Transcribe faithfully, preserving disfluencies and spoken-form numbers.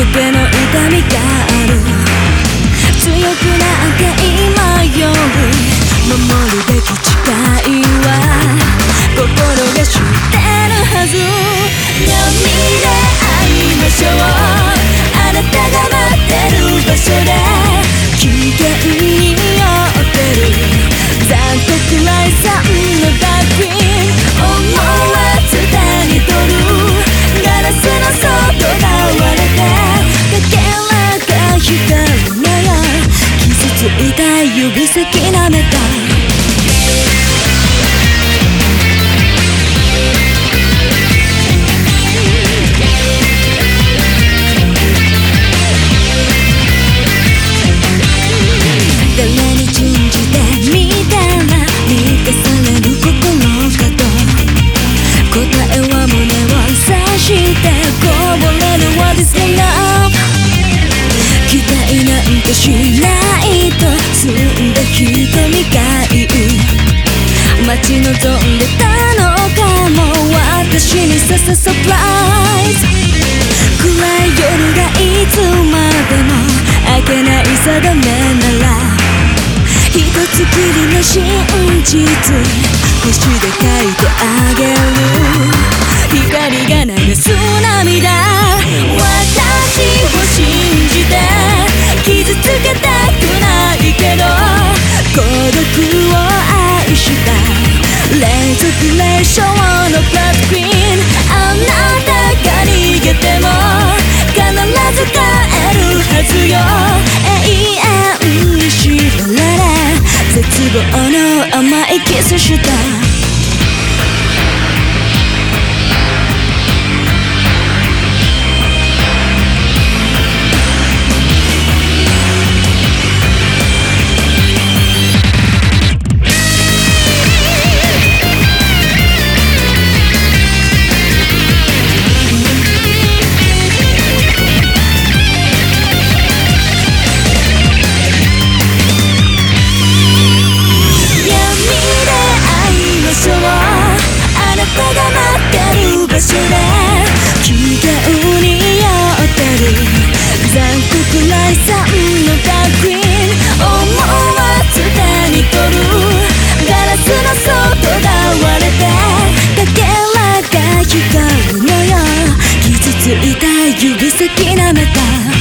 手の痛みがある。強くなんて今より守るべき誓いは心が知ってるはず。闇で会いましょう。あなたが待ってる場所で危険に酔ってる残酷ライさんのバックイン。思わず手に取るガラスの外が割れてかけらが光るのよ。傷ついた指先舐めたしないと澄んだ瞳がいい待ち望んでたのかも私にささサプライズ。暗い夜がいつまでも明けない定めなら一つきりの真実星で書いてあげる。光が流す涙私を信じて傷つけたくないけど孤独を愛した連続レーションのブラッドクイーン。あなたが逃げても必ず帰るはずよ。永遠に縛られ絶望の甘いキスした。指先舐めた